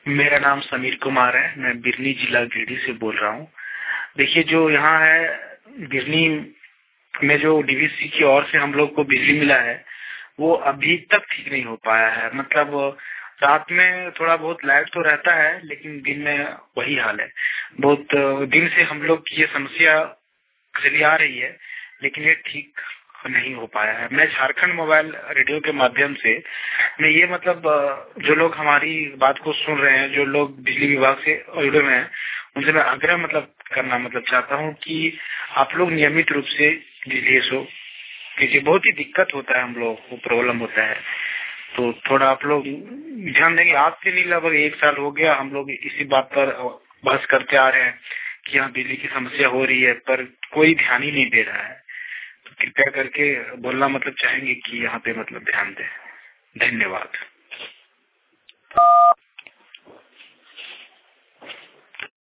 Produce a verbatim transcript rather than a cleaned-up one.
मेरा नाम समीर कुमार है। मैं बिरनी जिला गिरिडीह से बोल रहा हूँ। देखिए, जो यहाँ है बिरनी में जो डीवीसी की ओर से हम लोग को बिजली मिला है वो अभी तक ठीक नहीं हो पाया है। मतलब रात में थोड़ा बहुत लाइट तो रहता है, लेकिन दिन में वही हाल है। बहुत दिन से हम लोग की ये समस्या चली आ रही है, लेकिन ये ठीक नहीं हो पाया है। मैं झारखंड मोबाइल रेडियो के माध्यम से मैं ये मतलब जो लोग हमारी बात को सुन रहे हैं, जो लोग बिजली विभाग से जुड़े हुए हैं, उनसे मैं आग्रह मतलब करना मतलब चाहता हूँ कि आप लोग नियमित रूप से बिजली शो कीजिए। बहुत ही दिक्कत होता है, हम लोग को प्रॉब्लम होता है, तो थोड़ा आप लोग ध्यान देंगे। आज से नहीं, लगभग एक साल हो गया हम लोग इसी बात पर बहस करते आ रहे हैं कि यहाँ बिजली की समस्या हो रही है, पर कोई ध्यान ही नहीं दे रहा है। तो कृपया करके बोलना मतलब चाहेंगे कि यहाँ पे मतलब ध्यान दें। धन्यवाद।